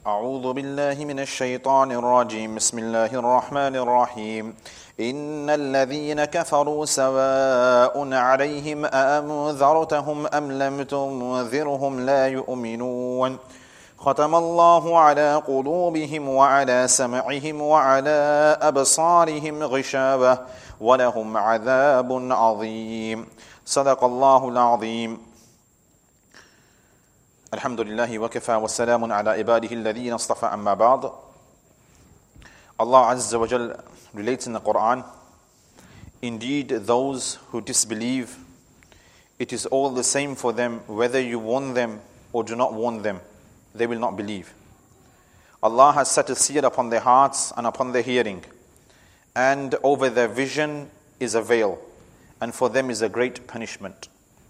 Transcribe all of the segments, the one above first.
أعوذ بالله من الشيطان الرجيم بسم الله الرحمن الرحيم إن الذين كفروا سواء عليهم أأنذرتهم أم لم تنذرهم لا يؤمنون ختم الله على قلوبهم وعلى سمعهم وعلى أبصارهم غشاوة ولهم عذاب عظيم صدق الله العظيم Alhamdulillah wa kafa wa salamun ala ibadihi alladhina istafa amma ba'd. Allah Azza wa Jal relates in the Quran, indeed those who disbelieve, it is all the same for them whether you warn them or do not warn them, they will not believe. Allah has set a seal upon their hearts and upon their hearing, and over their vision is a veil, and for them is a great punishment.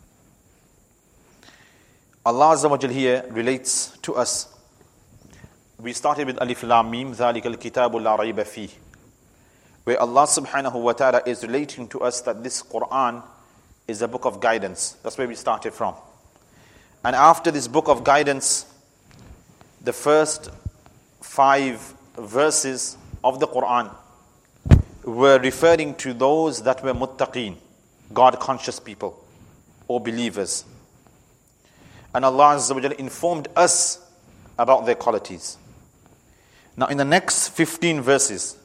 Allah Azza wa Jal here relates to us. We started with Alif Lam Mim, ذَلِكَ الْكِتَابُ لَا رَيْبَ فِيهِ, where Allah subhanahu wa ta'ala is relating to us that this Quran is a book of guidance. That's where we started from. And after this book of guidance, the first 5 verses of the Quran were referring to those that were muttaqeen, God-conscious people or believers. And Allah Azza wa Jalla informed us about their qualities. Now in the next 15 verses,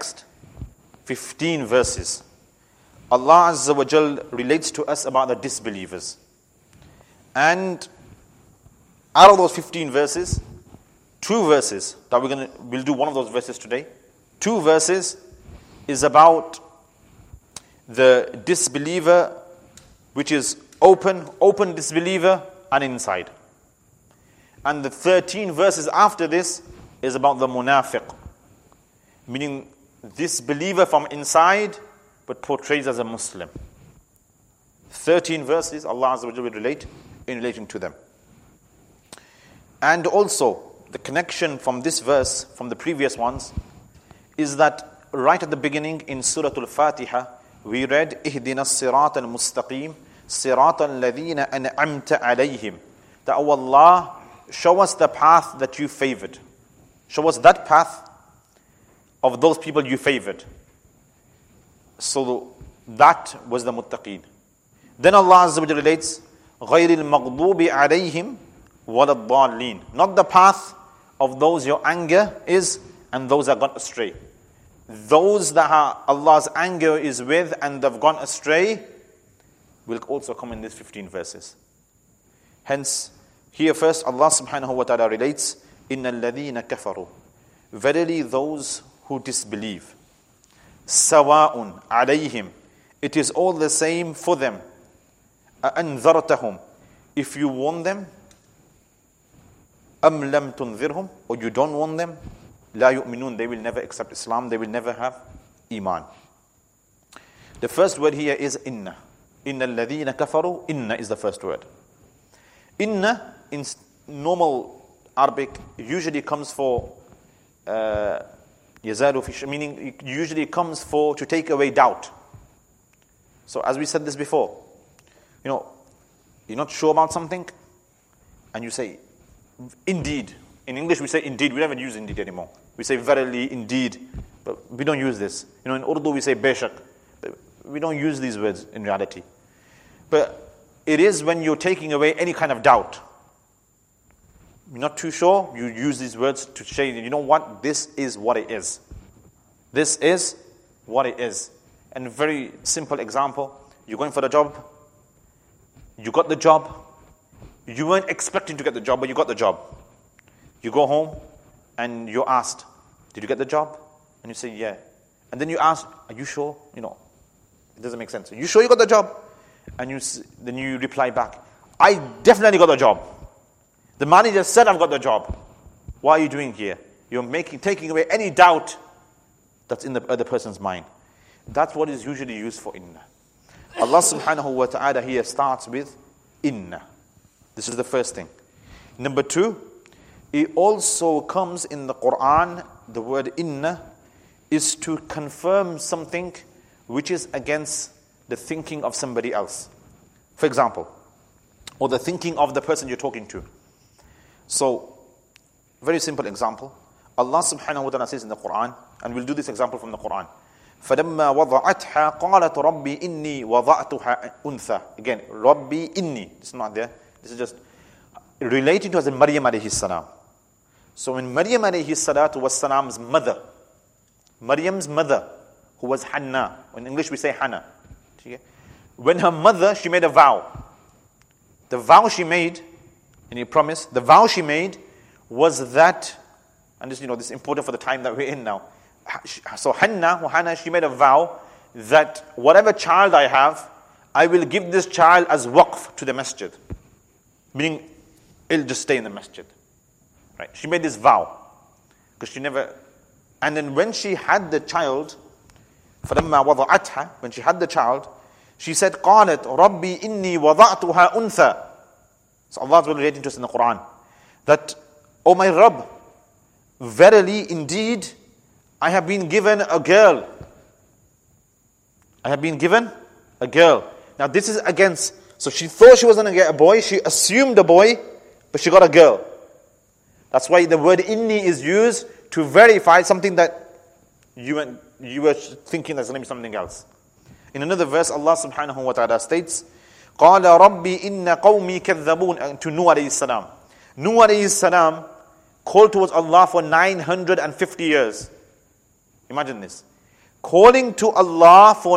Allah Azza wa Jalla relates to us about the disbelievers. And out of those 15 verses, 2 verses, that we'll do one of those verses today. 2 verses is about the disbeliever, which is open disbeliever, and inside. And the 13 verses after this is about the munafiq, meaning this believer from inside but portrays as a Muslim. 13 verses Allah Azza wa Jalla will relate in relating to them. And also the connection from this verse from the previous ones is that right at the beginning in Surah Al-Fatiha we read Ihdina as-sirata al-mustaqim Sirata alladhina an'amta alayhim. That, oh Allah, show us the path that you favored. Show us that path of those people you favored. So that was the muttaqeen. Then Allah Azza wa Jalla relates, غَيْرِ الْمَغْضُوبِ عَلَيْهِمْ وَلَا الضَّالِّينَ. Not the path of those your anger is and those that gone astray. Those that Allah's anger is with and they've gone astray will also come in these 15 verses. Hence, here first Allah subhanahu wa ta'ala relates, إِنَّ الَّذِينَ كَفَرُوا. Verily those who disbelieve. سَوَاءٌ عَلَيْهِمْ. It is all the same for them. أَأَنذَرْتَهُمْ. If you warn them, أَمْ لَمْ تُنذِرْهُمْ. Or you don't warn them, لَا يُؤْمِنُونَ. They will never accept Islam, they will never have Iman. The first word here is inna. Inna alladhina kafaru, inna is the first word. Inna in normal Arabic usually comes for yazalu fi, meaning it usually comes for to take away doubt. So as we said this before, you're not sure about something and you say indeed. In English we say indeed, we never use indeed anymore. We say verily, indeed, but we don't use this. In Urdu we say beshak. We don't use these words in reality. But it is when you're taking away any kind of doubt. You're not too sure, you use these words to say, you know what, this is what it is. This is what it is. And a very simple example, you're going for the job, you got the job, you weren't expecting to get the job, but you got the job. You go home and you're asked, did you get the job? And you say, yeah. And then you ask, are you sure? It doesn't make sense. Are you sure you got the job? And then you reply back, I definitely got the job. The manager said I've got the job. What are you doing here? You're taking away any doubt that's in the other person's mind. That's what is usually used for inna. Allah subhanahu wa ta'ala here starts with inna. This is the first thing. Number 2, it also comes in the Quran, the word inna is to confirm something which is against the thinking of somebody else. For example, or the thinking of the person you're talking to. So, Very simple example. Allah subhanahu wa ta'ala says in the Quran, and we'll do this example from the Quran. فَلَمَّا وَضَعَتْهَا قَالَتْ رَبِّي إِنِّي وَضَعْتُهَا أُنْثَى. Again, رَبِّي إِنِّي. It's not there. This is just relating to as in Maryam alayhi salam. So when Maryam alayhi salatu was salam's mother, Maryam's mother, who was Hannah, in English we say Hannah. When her mother, she made a vow. The vow she made, and he promised, the vow she made was that, and this, this is important for the time that we're in now. So Hannah, she made a vow that whatever child I have, I will give this child as waqf to the masjid. Meaning, it'll just stay in the masjid. Right? She made this vow. Because she never... And then when she had the child, فَلَمَّا وَضَعَتْهَا, when she had the child, she said, قَالَتْ رَبِّي إِنِّي وَضَعْتُهَا أُنْثَى. So Allah is relating to us in the Quran. That, O my Rabb, verily, indeed, I have been given a girl. I have been given a girl. Now this is against, so she thought she was going to get a boy, she assumed a boy, but she got a girl. That's why the word inni is used to verify something that you were thinking that's going to be something else. In another verse, Allah subhanahu wa ta'ala states, قَالَ رَبِّي إِنَّ قَوْمِي كَذَّبُونَ. To Nuh alayhi salam. Nuh alayhi salam called towards Allah for 950 years. Imagine this. Calling to Allah for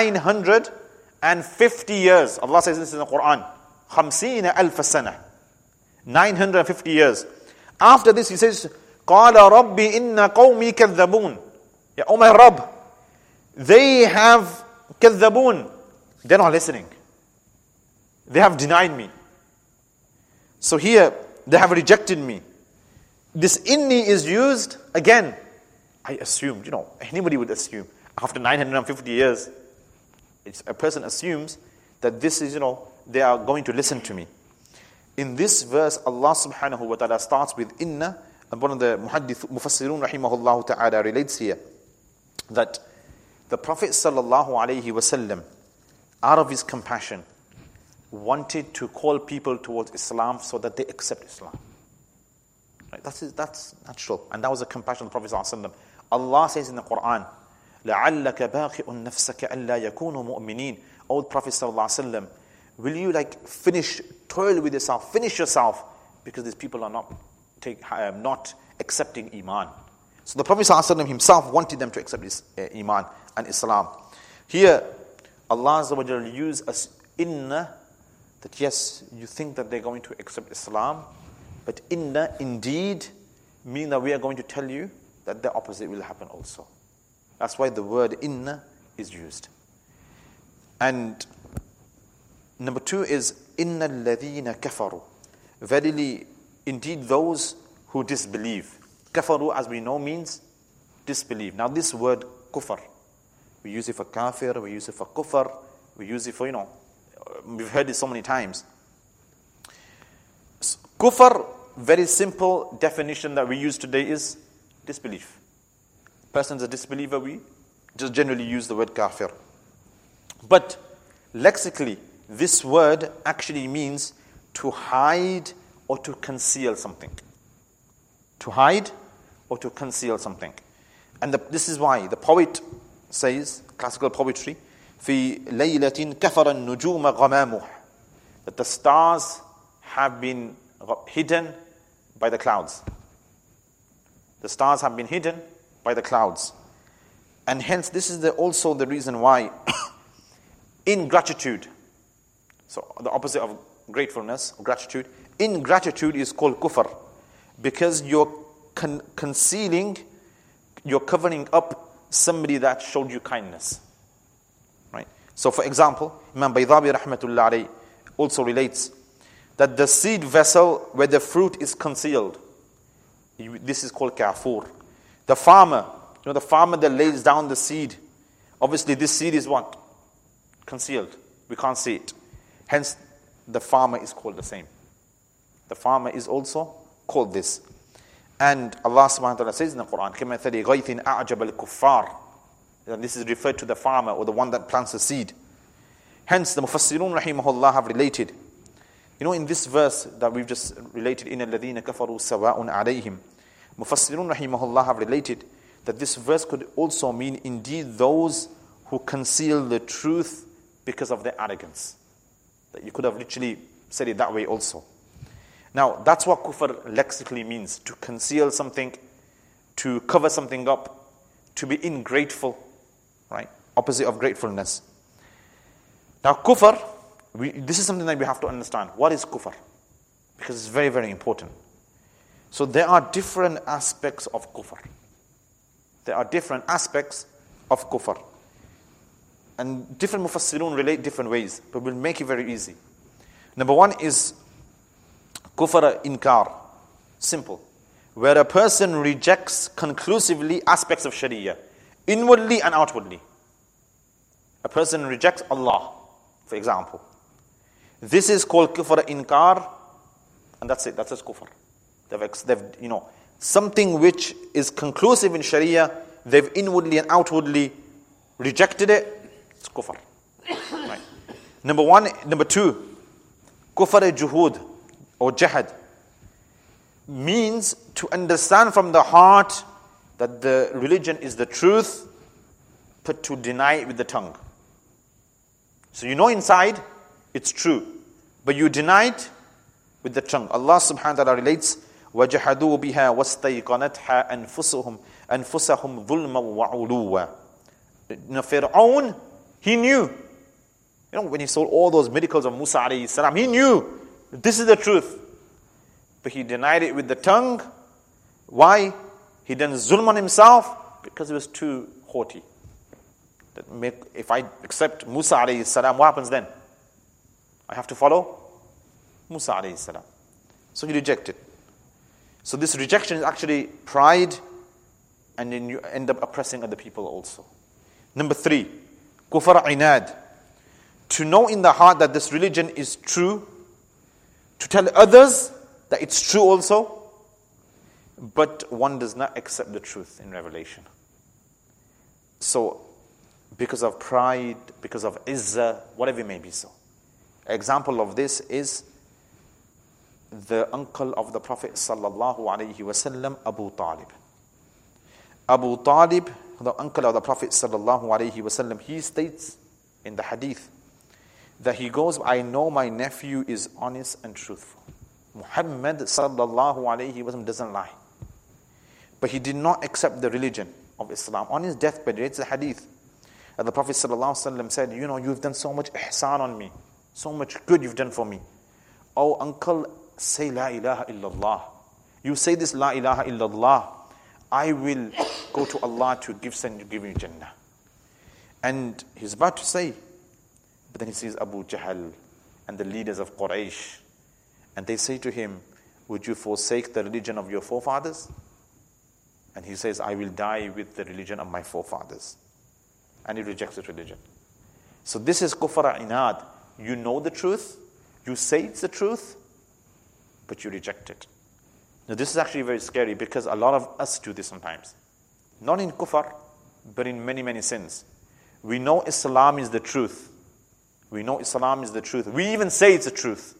950 years. Allah says this in the Quran. 50,000 سنة. 950 years. After this he says, قَالَ رَبِّي إِنَّ قَوْمِي كَذَّبُونَ. Ya, oh my Rabb, they have كَذَّبُونَ. They're not listening. They have denied me. So here, they have rejected me. This inni is used, again, I assumed, anybody would assume. After 950 years, a person assumes that this is, they are going to listen to me. In this verse, Allah subhanahu wa ta'ala starts with inna, and one of the mufassirun rahimahullah ta'ala relates here, that the Prophet sallallahu alayhi wasallam, out of his compassion, wanted to call people towards Islam so that they accept Islam. Right? That's natural. And that was the compassion of the Prophet sallallahu alayhi wasallam. Allah says in the Quran, لَعَلَّكَ بَاخِئٌ نَفْسَكَ أَلَّا يَكُونُوا مُؤْمِنِينَ. O Prophet sallallahu alayhi wasallam, will you toil with yourself, finish yourself, because these people are not accepting Iman. So the Prophet sallallahu alayhi wasallam himself wanted them to accept this Iman and Islam. Here, Allah Azza wa Jalla used as inna, that yes, you think that they're going to accept Islam, but inna indeed mean that we are going to tell you that the opposite will happen also. That's why the word inna is used. And number 2 is inna alladhina kafaru. Verily, indeed those who disbelieve. Kafaru, as we know, means disbelieve. Now this word kufr, we use it for kafir, we use it for kufr, we use it for, we've heard it so many times. Kufr, very simple definition that we use today is disbelief. Person's a disbeliever, we just generally use the word kafir. But lexically, this word actually means to hide or to conceal something. To hide or to conceal something. And this is why the poet says, classical poetry, في ليلة كفر النجوم غمامه, that the stars have been hidden by the clouds. The stars have been hidden by the clouds. And hence this is also the reason why ingratitude, so the opposite of gratefulness, gratitude, ingratitude is called kufr, because you're concealing, you're covering up somebody that showed you kindness. Right? So for example, Imam Baydawi rahmatullah alayhi also relates that the seed vessel where the fruit is concealed, this is called kafur. The farmer, the farmer that lays down the seed, obviously this seed is what? Concealed. We can't see it. Hence, the farmer is called the same. The farmer is also called this. And Allah subhanahu wa ta'ala says in the Quran, كَمَثَلِ غَيْثٍ أَعْجَبَ الْكُفَّارِ. And this is referred to the farmer or the one that plants the seed. Hence, the Mufassirun rahimahullah have related. In this verse that we've just related, إِنَّ الَّذِينَ كَفَرُوا سَوَاءٌ عَلَيْهِمْ Mufassirun rahimahullah have related that this verse could also mean indeed those who conceal the truth because of their arrogance. That you could have literally said it that way also. Now, that's what kufr lexically means, to conceal something, to cover something up, to be ingrateful, right? Opposite of gratefulness. Now, kufr, this is something that we have to understand. What is kufr? Because it's very, very important. So there are different aspects of kufr. There are different aspects of kufr. And different mufassirun relate different ways, but we'll make it very easy. Number one is kufr inkar. Simple. Where a person rejects conclusively aspects of Sharia, inwardly and outwardly. A person rejects Allah, for example. This is called kufr inkar, and that's it. That's just kufr. They've something which is conclusive in Sharia, they've inwardly and outwardly rejected it. It's kufr. Right. Number two, kufr juhud or jahad means to understand from the heart that the religion is the truth, but to deny it with the tongue. So you know inside it's true, but you deny it with the tongue. Allah subhanahu wa ta'ala relates, وَجَحَدُوا بِهَا وَاسْتَيْقَنَتْهَا أَنفُسَهُمْ ظُلْمًا وَعُلُوًّا. Fir'aun, he knew. When he saw all those miracles of Musa alayhi salam, he knew this is the truth. But he denied it with the tongue. Why? He done zulm on himself because he was too haughty. If I accept Musa alayhi salam, what happens then? I have to follow Musa alayhi salam. So he rejected. So this rejection is actually pride, and then you end up oppressing other people also. Number three, kufr inad. To know in the heart that this religion is true, to tell others that it's true also, but one does not accept the truth in revelation. So, because of pride, because of izzah, whatever it may be so. Example of this is the uncle of the Prophet sallallahu alaihi wasallam, Abu Talib. Abu Talib, the uncle of the Prophet sallallahu alaihi wasallam, he states in the hadith that he goes, I know my nephew is honest and truthful. Muhammad sallallahu alaihi wasallam doesn't lie. But he did not accept the religion of Islam. On his deathbed, it's a hadith. And the Prophet sallallahu alaihi wasallam said, you've done so much ihsan on me. So much good you've done for me. Oh uncle, say la ilaha illallah. You say this la ilaha illallah, I will go to Allah to give you Jannah. And he's about to say, but then he sees Abu Jahl and the leaders of Quraysh, and they say to him, would you forsake the religion of your forefathers? And he says, I will die with the religion of my forefathers. And he rejects the religion. So this is kufr inad. You know the truth, you say it's the truth, but you reject it. Now this is actually very scary because a lot of us do this sometimes. Not in kufr, but in many, many sins. We know Islam is the truth. We know Islam is the truth. We even say it's the truth.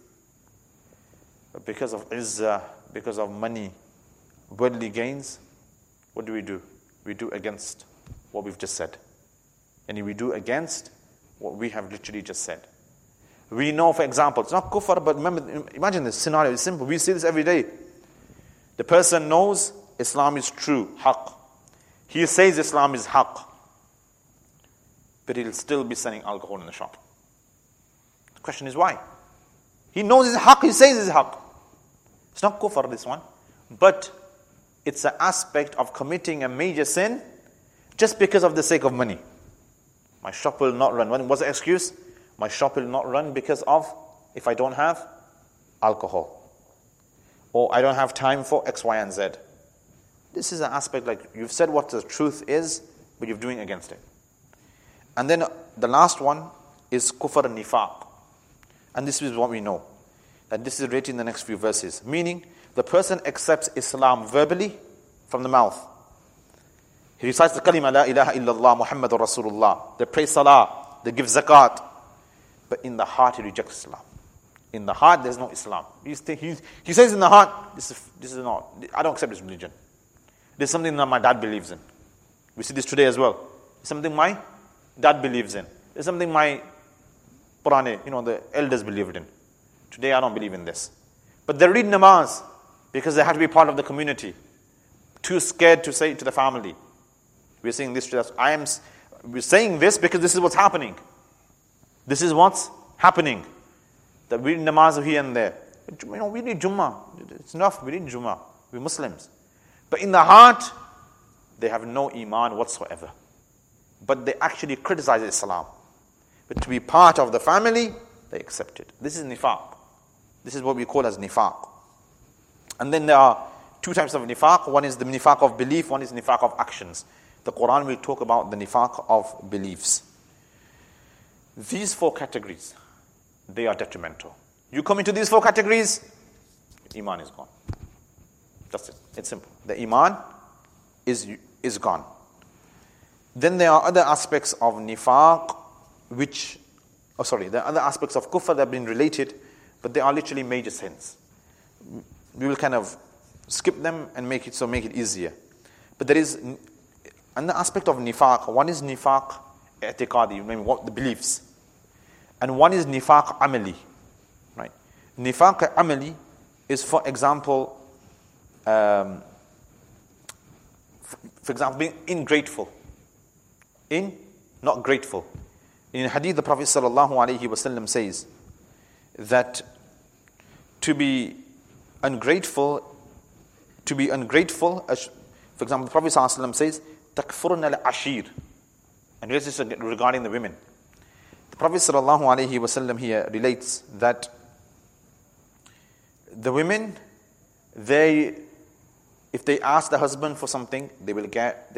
But because of izzah, because of money, worldly gains, what do? We do against what we've just said. And we do against what we have literally just said. We know, for example, it's not kufr, but remember, imagine this scenario, it's simple. We see this every day. The person knows Islam is true, haqq. He says Islam is haqq. But he'll still be selling alcohol in the shop. The question is why? He knows it's haqq, he says it's haqq. It's not kufr, this one. But it's an aspect of committing a major sin just because of the sake of money. My shop will not run. What's the excuse? My shop will not run because of, if I don't have alcohol. Or I don't have time for X, Y, and Z. This is an aspect like you've said what the truth is, but you're doing against it. And then the last one is kufr nifaq. And this is what we know. That this is written in the next few verses. Meaning, the person accepts Islam verbally from the mouth. He recites the kalima, la ilaha illallah, Muhammadur Rasulullah. They pray salah, they give zakat. But in the heart, he rejects Islam. In the heart, there's no Islam. He says in the heart, this is not, I don't accept this religion. This is something that my dad believes in. We see this today as well. It's something my dad believes in. It's something my Purane, the elders believed in. Today I don't believe in this. But they read namaz because they have to be part of the community. Too scared to say it to the family. We're saying this to us. We're saying this because this is what's happening. This is what's happening. That we read namaz here and there. We need Jummah. It's enough. We need Jummah. We're Muslims. But in the heart, they have no iman whatsoever. But they actually criticize Islam. But to be part of the family, they accept it. This is nifaq. This is what we call as nifaq. And then there are two types of nifaq. One is the nifaq of belief, one is nifaq of actions. The Quran will talk about the nifaq of beliefs. These four categories, they are detrimental. You come into these four categories, iman is gone. That's it. It's simple. The iman is gone. Then there are other aspects of nifaq there are other aspects of kufr that have been related, but they are literally major sins. We will kind of skip them and make it easier. But there is another aspect of nifaq. One is nifaq i'tiqadi, what the beliefs. And one is nifaq amali. Right? Nifaq amali is, for example, being ingrateful. Not grateful. In hadith, the Prophet ﷺ says that to be ungrateful, for example, the Prophet ﷺ says, takfurna al-ashir. And this is regarding the women. The Prophet ﷺ here relates that the women, if they ask the husband for something, they will get.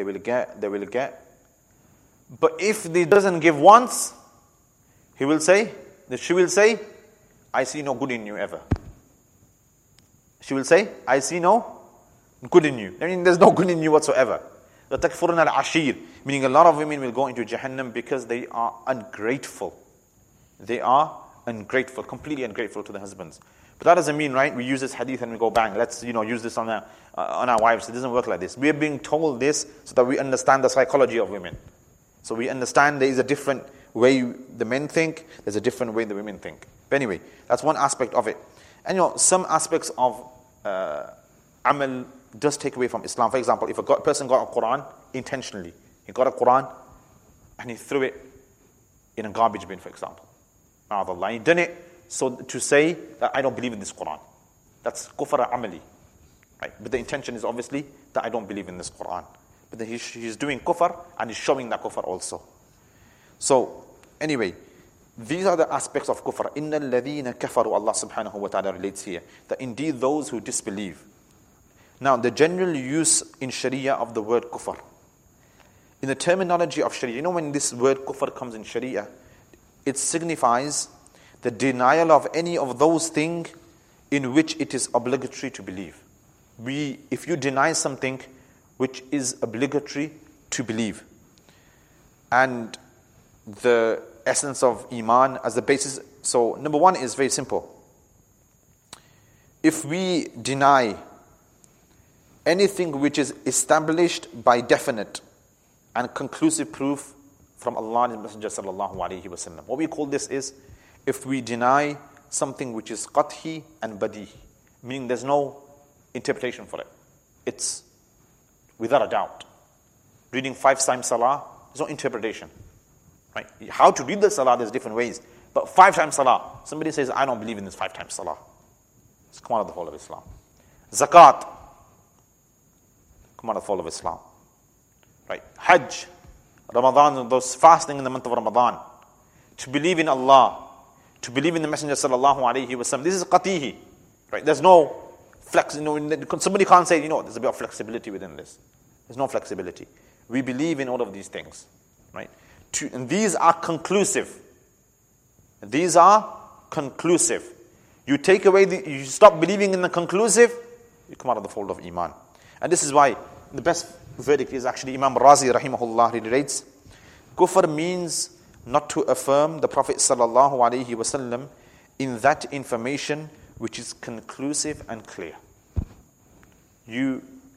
But if he doesn't give once, she will say, I see no good in you ever. She will say, I see no good in you. I mean, there's no good in you whatsoever. The takfurun al-ashir, meaning a lot of women will go into Jahannam because they are ungrateful. They are ungrateful, completely ungrateful to the husbands. But that doesn't mean, right, we use this hadith and we go bang, let's use this on our wives. It doesn't work like this. We are being told this so that we understand the psychology of women. So we understand there is a different way the men think, there's a different way the women think. But anyway, that's one aspect of it. And some aspects of amal does take away from Islam. For example, if a person got a Quran intentionally, he got a Quran and he threw it in a garbage bin, for example. Ma'adallah, he done it so to say that I don't believe in this Quran. That's kufr amali. Right? But the intention is obviously that I don't believe in this Quran. But then he's doing kufr and he's showing that kufr also. So, anyway, these are the aspects of kufr. Inna alladhina kafaru, Allah subhanahu wa ta'ala relates here, that indeed those who disbelieve. Now, the general use in Sharia of the word kufr. In the terminology of Sharia, when this word kufr comes in Sharia, it signifies the denial of any of those things in which it is obligatory to believe. If you deny something which is obligatory to believe, and the essence of iman as the basis. So number one is very simple. If we deny anything which is established by definite and conclusive proof from Allah and His Messenger sallallahu alaihi wasallam, what we call this is if we deny something which is qat'i and badi, meaning there's no interpretation for it. It's without a doubt. Reading 5 times salah, there's no interpretation. Right? How to read the salah, there's different ways. But 5 times salah, somebody says, I don't believe in this 5 times salah. It's come out of the fold of Islam. Zakat, come out of the fold of Islam. Right? Hajj, Ramadan, those fasting in the month of Ramadan. To believe in Allah, to believe in the Messenger sallallahu alaihi wasallam. This is qatihi. Right? There's no flex. Somebody can't say, there's a bit of flexibility within this. There's no flexibility. We believe in all of these things. Right? And these are conclusive. These are conclusive. You take away you stop believing in the conclusive, you come out of the fold of iman. And this is why the best verdict is actually Imam Razi rahimahullah relates, kufr means not to affirm the Prophet sallallahu alaihi wasallam in that information which is conclusive and clear. You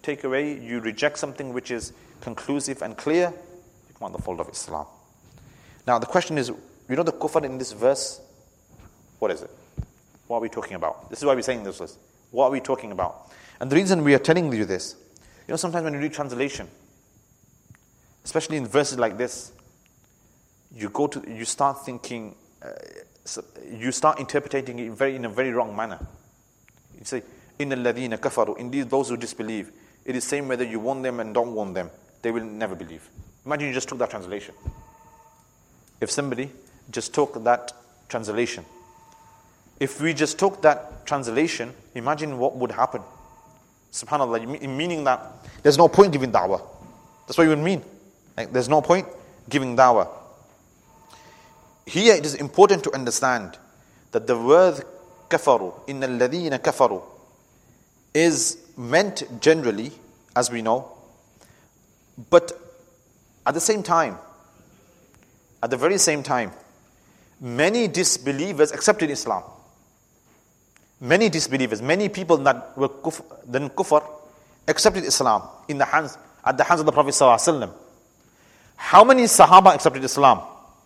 take away, you reject something which is conclusive and clear, you come out the fold of Islam. Now the question is, you know the kufr in this verse? What is it? What are we talking about? This is why we're saying this list. What are we talking about? And the reason we are telling you this, you know, sometimes when you read translation, especially in verses like this, you start thinking, you start interpreting it in a very wrong manner. You say, "Inna alladhina kafaru." Indeed, those who disbelieve, it is same whether you warn them and don't warn them, they will never believe. Imagine you just took that translation. If somebody just took that translation, if we just took that translation, imagine what would happen. Subhanallah, meaning that there's no point giving da'wah. That's what you would mean. Like, there's no point giving da'wah. Here it is important to understand that the word kafaru, inna alladhina kafaru, is meant generally, as we know, but at the very same time, many disbelievers accepted Islam. Many disbelievers, many people that were kufr, accepted Islam at the hands of the Prophet ﷺ. How many Sahaba accepted Islam?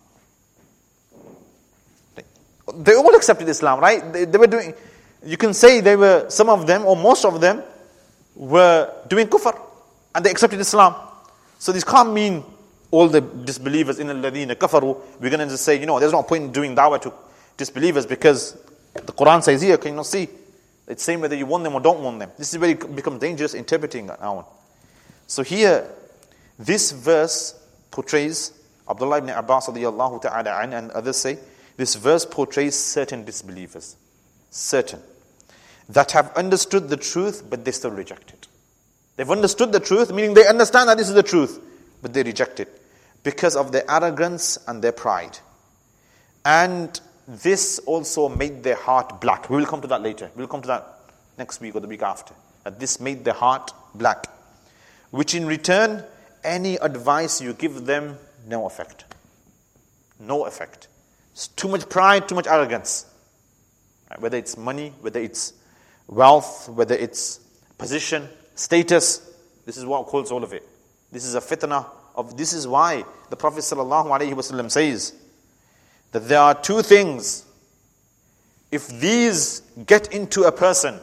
They all accepted Islam, right? They were doing, you can say some of them or most of them were doing kufr and they accepted Islam. So this can't mean all the disbelievers in alladhina kafaru. We're going to just say, there's no point in doing da'wah to disbelievers because the Quran says here, can you not see? It's same whether you want them or don't want them. This is where it becomes dangerous interpreting now. So here, this verse portrays, Abdullah ibn Abbas radiyallahu ta'ala an, and others say, this verse portrays certain disbelievers. Certain. That have understood the truth, but they still reject it. They've understood the truth, meaning they understand that this is the truth, but they reject it because of their arrogance and their pride. And this also made their heart black. We will come to that later. We will come to that next week or the week after. That this made their heart black. Which in return, any advice you give them, no effect. No effect. It's too much pride, too much arrogance. Right? Whether it's money, whether it's wealth, whether it's position, status, this is what calls all of it. This is a fitna of, this is why the Prophet ﷺ says that there are two things. If these get into a person,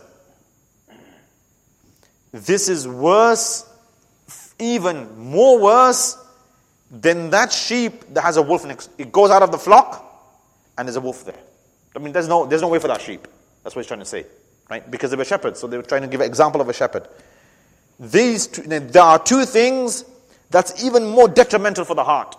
this is worse, even more worse than that sheep that has a wolf next. It goes out of the flock and there's a wolf there. I mean, there's no way for that sheep. That's what he's trying to say, right? Because they were shepherds, so they were trying to give an example of a shepherd. There are two things that's even more detrimental for the heart.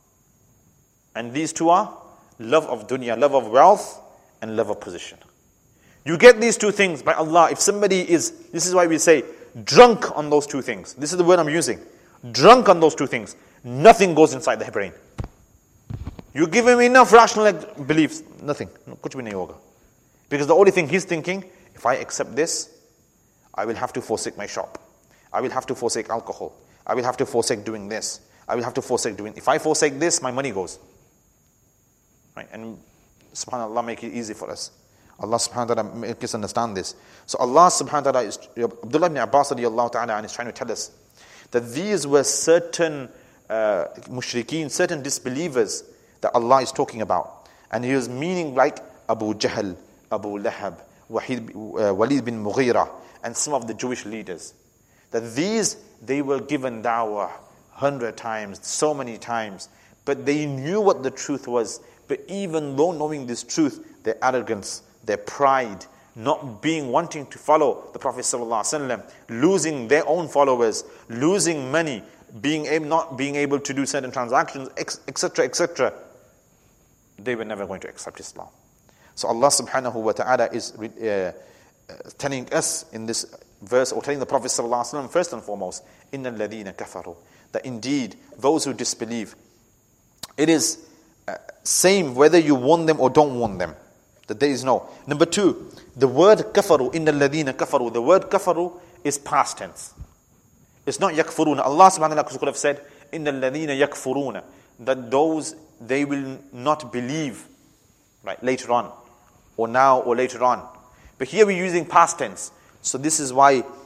And these two are love of dunya, love of wealth, and love of position. You get these two things by Allah. If somebody is, this is why we say, drunk on those two things. This is the word I'm using. Drunk on those two things. Nothing goes inside the brain. You give him enough rational beliefs. Nothing. Kuch bhi nahi hoga. Because the only thing he's thinking, if I accept this, I will have to forsake my shop. I will have to forsake alcohol. I will have to forsake doing this. I will have to forsake doing, if I forsake this, my money goes. Right? And subhanAllah, make it easy for us. Allah subhanahu wa ta'ala make us understand this. So Allah subhanahu wa ta'ala is, Abdullah ibn Abbas radiyallahu ta'ala is trying to tell us that these were certain mushrikeen, certain disbelievers that Allah is talking about. And he was meaning like Abu Jahl, Abu Lahab, Walid bin Mughira, and some of the Jewish leaders. That these, they were given da'wah 100 times, so many times, but they knew what the truth was. But even though knowing this truth, their arrogance, their pride, not wanting to follow the Prophet ﷺ, losing their own followers, losing money, not being able to do certain transactions, etc., etc., they were never going to accept Islam. So Allah subhanahu wa ta'ala is telling us in this verse, or telling the Prophet ﷺ first and foremost, إِنَّ الَّذِينَ كَفَرُوا, that indeed those who disbelieve, it is same whether you warn them or don't warn them. That there is no. Number two, the word kafaru, inna alladhina kafaru, the word kafaru is past tense. It's not yakfuruna. Allah subhanahu wa ta'ala could have said, inna alladhina yakfuruna, that those, they will not believe, right, later on, or now or later on. But here we're using past tense. So this is why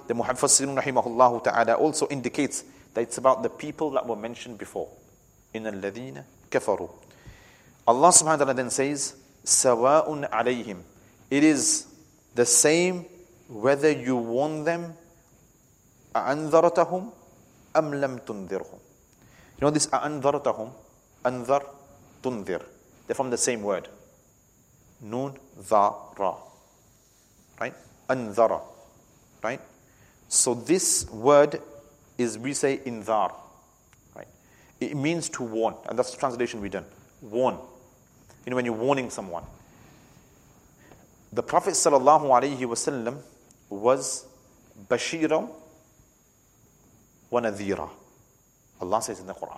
the Mufassirun rahimahullah ta'ala also indicates that it's about the people that were mentioned before. In الَّذِينَ كَفَرُوا. Allah subhanahu wa ta'ala then says, سَوَاءٌ عَلَيْهِمْ. It is the same whether you warn them, أَأَنذَرْتَهُمْ أَمْ لَمْ تُنذِرْهُمْ. You know this أَأَنذَرْتَهُمْ, أَنذَرْ, تُنذِرْ. They're from the same word. Nun, Dha, Ra. Right? Anzara. Right? So this word is, we say, inzar. Right? It means to warn. And that's the translation we've done. Warn. You know, when you're warning someone. The Prophet sallallahu alaihi wasallam was Bashira wa Nadhira. Allah says in the Quran.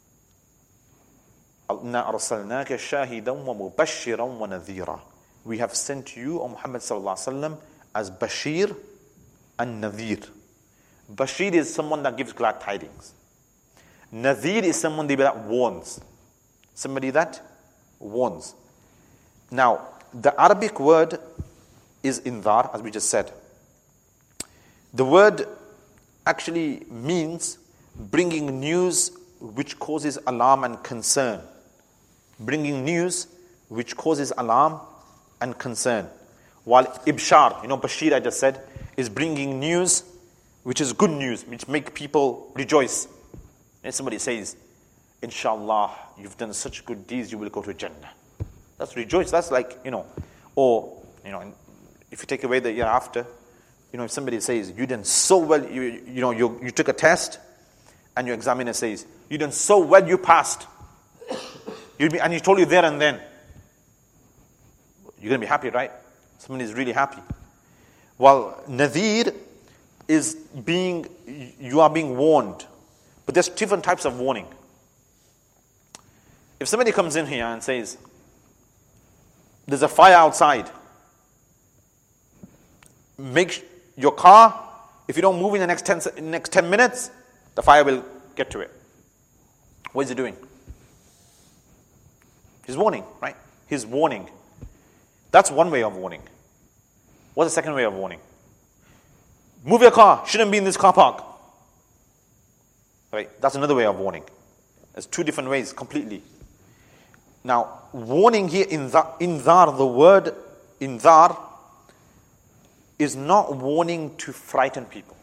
إِنَّا أَرْسَلْنَاكَ شَاهِدًا وَمُبَشِّرًا وَنَذِيرًا. We have sent you, O Muhammad sallallahu alaihi wasallam, as Bashir and Nadhir. Bashir is someone that gives glad tidings. Nadhir is someone that warns. Somebody that warns. Now, the Arabic word is indhar, as we just said. The word actually means bringing news which causes alarm and concern. Bringing news which causes alarm and concern. While ibshar, you know, Bashir I just said, is bringing news which is good news, which make people rejoice. And somebody says, Inshallah, you've done such good deeds, you will go to Jannah. That's rejoice. That's like, you know, or, you know, if you take away the year after, you know, if somebody says, you done so well, you took a test, and your examiner says, you done so well, you passed. And he told you there and then. You're going to be happy, right? Somebody is really happy. While Nadhir is you are being warned. But there's different types of warning. If somebody comes in here and says, there's a fire outside, make your car, if you don't move in the next 10 minutes, the fire will get to it. What is he doing? He's warning, right? He's warning. That's one way of warning. What's the second way of warning? Move your car, shouldn't be in this car park. Right? That's another way of warning. There's two different ways completely. Now, warning here, inzar, the word inzar, is not warning to frighten people.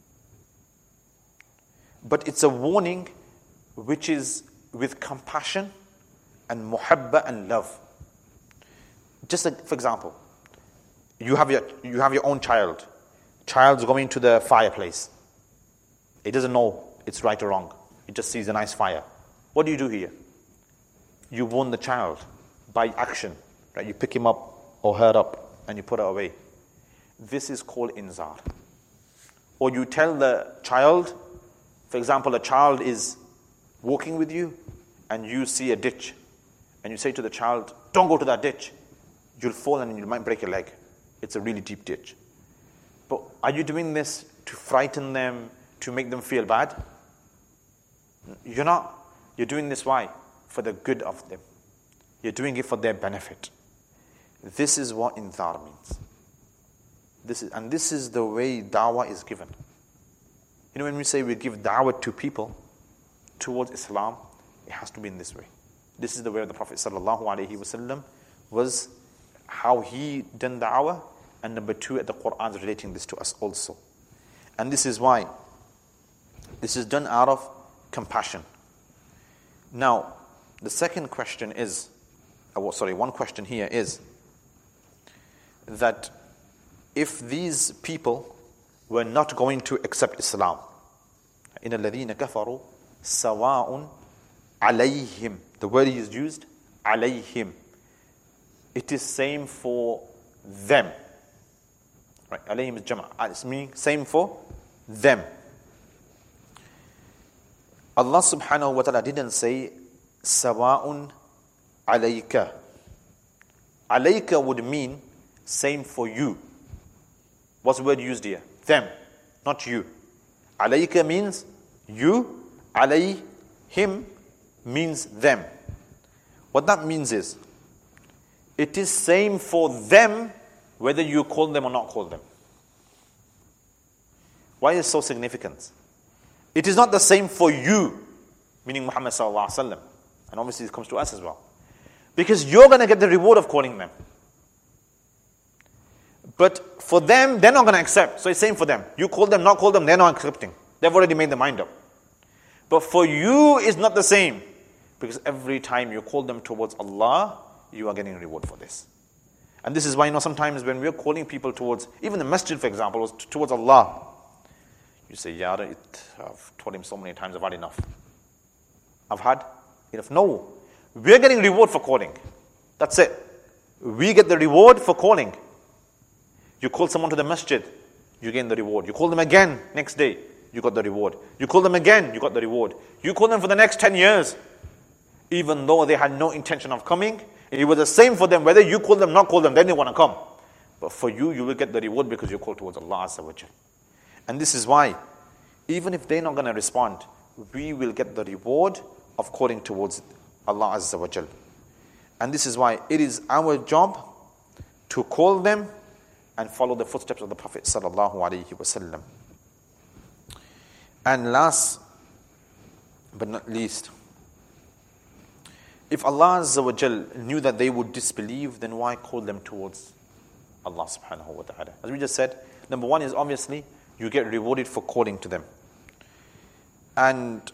But it's a warning which is with compassion and muhabba and love. Just like, for example, you have your own child. Child's going to the fireplace. He doesn't know it's right or wrong. He just sees a nice fire. What do you do here? You warn the child by action. Right? You pick him up or her up and you put her away. This is called inzar. Or you tell the child, for example, a child is walking with you and you see a ditch. And you say to the child, don't go to that ditch. You'll fall and you might break your leg. It's a really deep ditch. But are you doing this to frighten them, to make them feel bad? You're not. You're doing this why? For the good of them. You're doing it for their benefit. This is what inzar means. This is the way da'wah is given. You know, when we say we give da'wah to people towards Islam, it has to be in this way. This is the way of the Prophet ﷺ was, how he done da'wah, and number two, the Quran is relating this to us also. And this is why this is done out of compassion. Now, the second question is, one question here is that if these people were not going to accept Islam, إِنَّ الَّذِينَ كَفَرُوا سَوَاءٌ عَلَيْهِمْ. The word is used, عَلَيْهِمْ. It is same for them. Right? Alayhim is jama'. It's meaning same for them. Allah subhanahu wa ta'ala didn't say sawa'un alayka. Alayka would mean same for you. What's the word used here? Them, not you. Alayka means you. Alayhim means them. What that means is, it is same for them whether you call them or not call them. Why is it so significant? It is not the same for you, meaning Muhammad sallallahu alaihi wasallam. And obviously this comes to us as well. Because you're going to get the reward of calling them. But for them, they're not going to accept. So it's same for them. You call them, not call them, they're not accepting. They've already made their mind up. But for you, it's not the same. Because every time you call them towards Allah, you are getting a reward for this. And this is why, sometimes when we're calling people towards, even the masjid, for example, towards Allah, you say, yeah, I've told him so many times, I've had enough. I've had enough. No. We're getting reward for calling. That's it. We get the reward for calling. You call someone to the masjid, you gain the reward. You call them again next day, you got the reward. You call them again, you got the reward. You call them for the next 10 years, even though they had no intention of coming. It was the same for them, whether you call them, not call them, then they want to come. But for you, you will get the reward because you call towards Allah Azza wa Jal. And this is why, even if they're not going to respond, we will get the reward of calling towards Allah Azza wa Jal. And this is why it is our job to call them and follow the footsteps of the Prophet sallallahu alaihi wasallam. And last but not least, if Allah Azza wa Jal knew that they would disbelieve, then why call them towards Allah subhanahu wa ta'ala? As we just said, number one is obviously you get rewarded for calling to them. And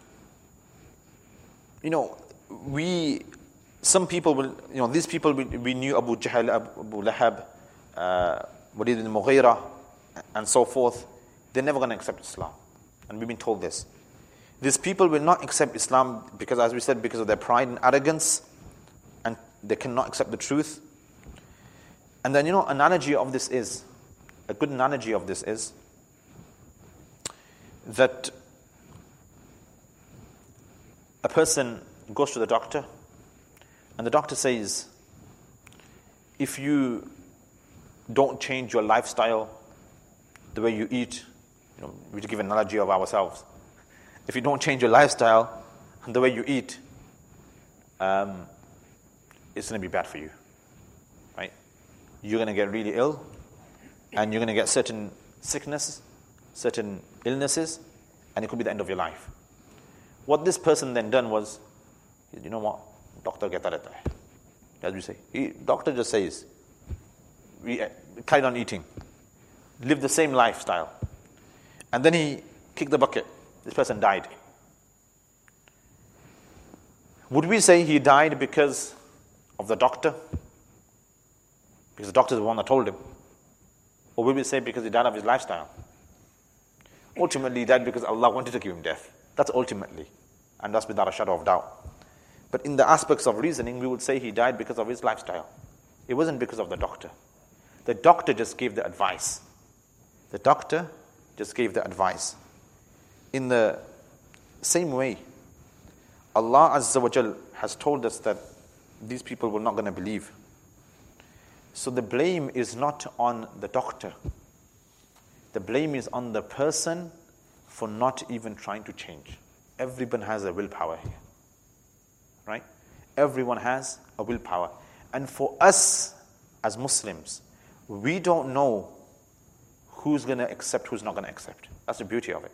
some people will, these people we knew, Abu Jahl, Abu Lahab, Walid ibn Mughira, and so forth. They're never going to accept Islam. And we've been told this. These people will not accept Islam because, as we said, because of their pride and arrogance, and they cannot accept the truth. And then, analogy of this is, a good analogy of this is, that a person goes to the doctor, and the doctor says, if you don't change your lifestyle, the way you eat, we give an analogy of ourselves. If you don't change your lifestyle and the way you eat, it's going to be bad for you, right? You're going to get really ill, and you're going to get certain sickness, certain illnesses, and it could be the end of your life. What this person then done was, you know what, doctor get that, as we say. Doctor just says, we carried on eating, live the same lifestyle. And then he kicked the bucket. This person died. Would we say he died because of the doctor? Because the doctor is the one that told him? Or would we say because he died of his lifestyle? Ultimately, he died because Allah wanted to give him death. That's ultimately. And that's without a shadow of doubt. But in the aspects of reasoning, we would say he died because of his lifestyle. It wasn't because of the doctor. The doctor just gave the advice. The doctor just gave the advice. In the same way, Allah Azza wa Jal has told us that these people were not going to believe. So the blame is not on the doctor. The blame is on the person for not even trying to change. Everyone has a willpower here. Right? Everyone has a willpower. And for us as Muslims, we don't know who's going to accept, who's not going to accept. That's the beauty of it.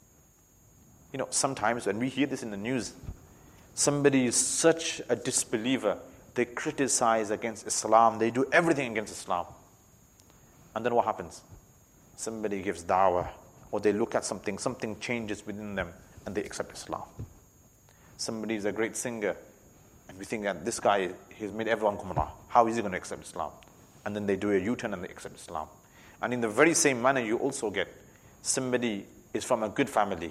Sometimes when we hear this in the news, somebody is such a disbeliever, they criticize against Islam, they do everything against Islam. And then what happens? Somebody gives da'wah, or they look at something changes within them, and they accept Islam. Somebody is a great singer, and we think that this guy, he's made everyone gumrah. How is he going to accept Islam? And then they do a U-turn and they accept Islam. And in the very same manner, you also get somebody is from a good family,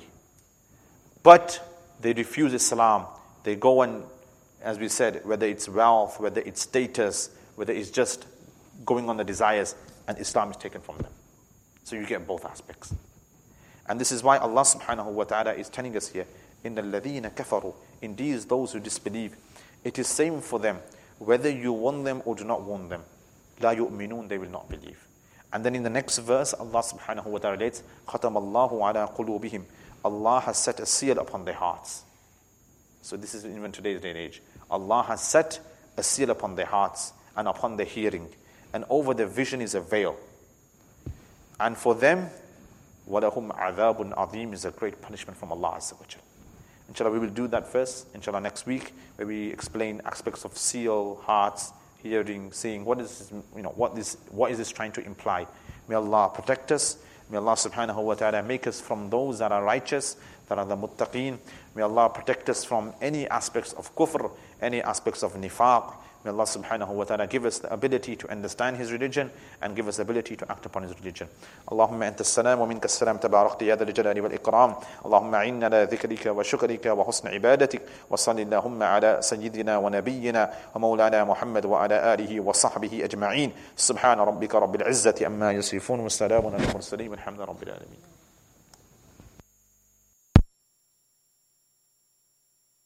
but they refuse Islam. They go and, as we said, whether it's wealth, whether it's status, whether it's just going on the desires, and Islam is taken from them. So you get both aspects. And this is why Allah subhanahu wa ta'ala is telling us here, إِنَّ الَّذِينَ كَفَرُوا, indeed those who disbelieve, it is same for them, whether you warn them or do not warn them. لَا يُؤْمِنُونَ, they will not believe. And then in the next verse, Allah subhanahu wa ta'ala relates, خَتَمَ اللَّهُ عَلَىٰ قُلُوبِهِمْ, Allah has set a seal upon their hearts. So this is even today's day and age. Allah has set a seal upon their hearts and upon their hearing. And over their vision is a veil. And for them, وَلَهُمْ عَذَابٌ عَظِيمٌ is a great punishment from Allah Azza wa Jal. Inshallah, we will do that first. Inshallah, next week, where we explain aspects of seal, hearts, hearing, seeing. What is this trying to imply? May Allah protect us. May Allah subhanahu wa ta'ala make us from those that are righteous, that are the muttaqeen. May Allah protect us from any aspects of kufr, any aspects of nifaq. May Allah subhanahu wa ta'ala give us the ability to understand His religion and give us the ability to act upon His religion. Allahumma anta as-salam wa minka as-salam tabarakta ya dhal jalali wal ikram. Allahumma a'inna ala dhikrika wa shukrika wa husni ibadatik wa salli Allahumma ala sayyidina wa nabiyyina wa maulana Muhammad wa ala alihi wa sahbihi ajma'in. Subhana rabbika rabbil izzati amma yasifun wa salamun ala al-mursaleen walhamdulillahi rabbil alamin.